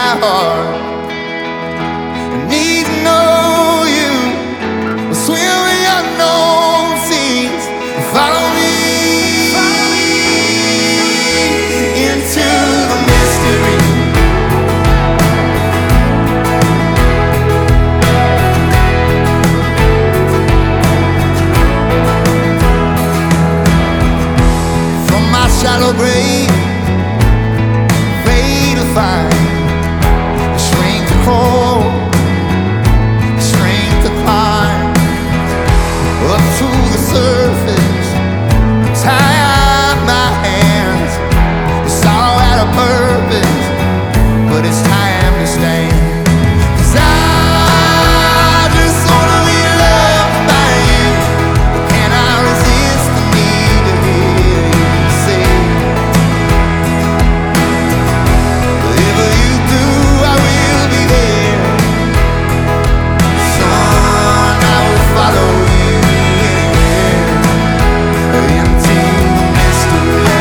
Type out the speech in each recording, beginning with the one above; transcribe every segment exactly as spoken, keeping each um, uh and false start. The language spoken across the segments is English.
my heart. I need to know you. We'll swim in unknown seas. Follow me into the mystery. From my shallow grave, fade to find strength to crawl, strength to climb up to the surface. Tie up my hands. It's all out of purpose, but it's time to stand. 'Cause I just wanna be loved by you. Can I resist the need to hear you say, whatever you do, I will be there. Son, I will follow you anywhere into the mystery.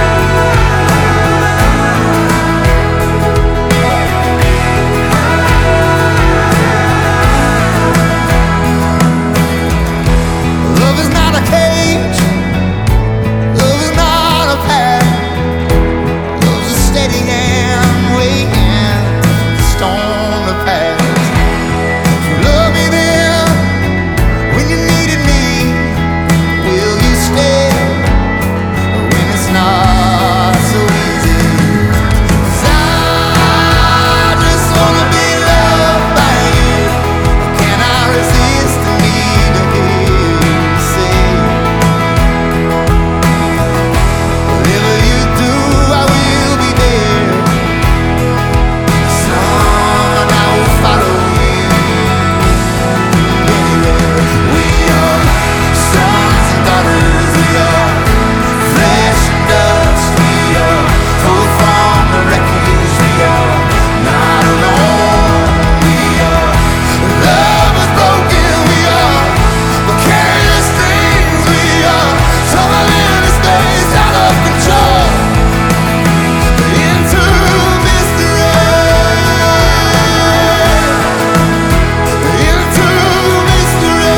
Love is not a cage. Love is not a path. Love's a steady hand waiting for the storm to pass. You love me then when you needed me. Will you stay when it's not so easy? 'Cause I just wanna be loved by you. Can I resist the need to hear you say, whatever you do, I will be there. Son, I will follow you anywhere. We are sons and daughters. We are flesh and dust. We are pulled from the wreckage. We are not alone. We are love is broken. We are vicarious things. We are tumbling in space out of control into mystery. Into mystery.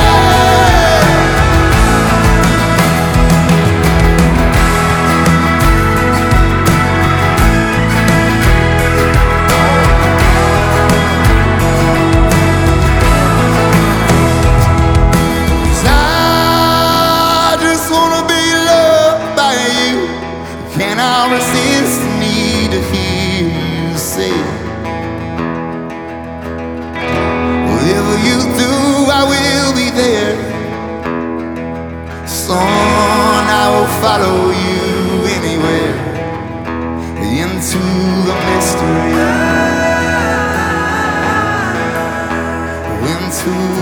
Cause I just wanna be loved by you. Can I resist the need to hear you say, whatever you do, I will be there. Son, I will follow you anywhere into the mystery. Into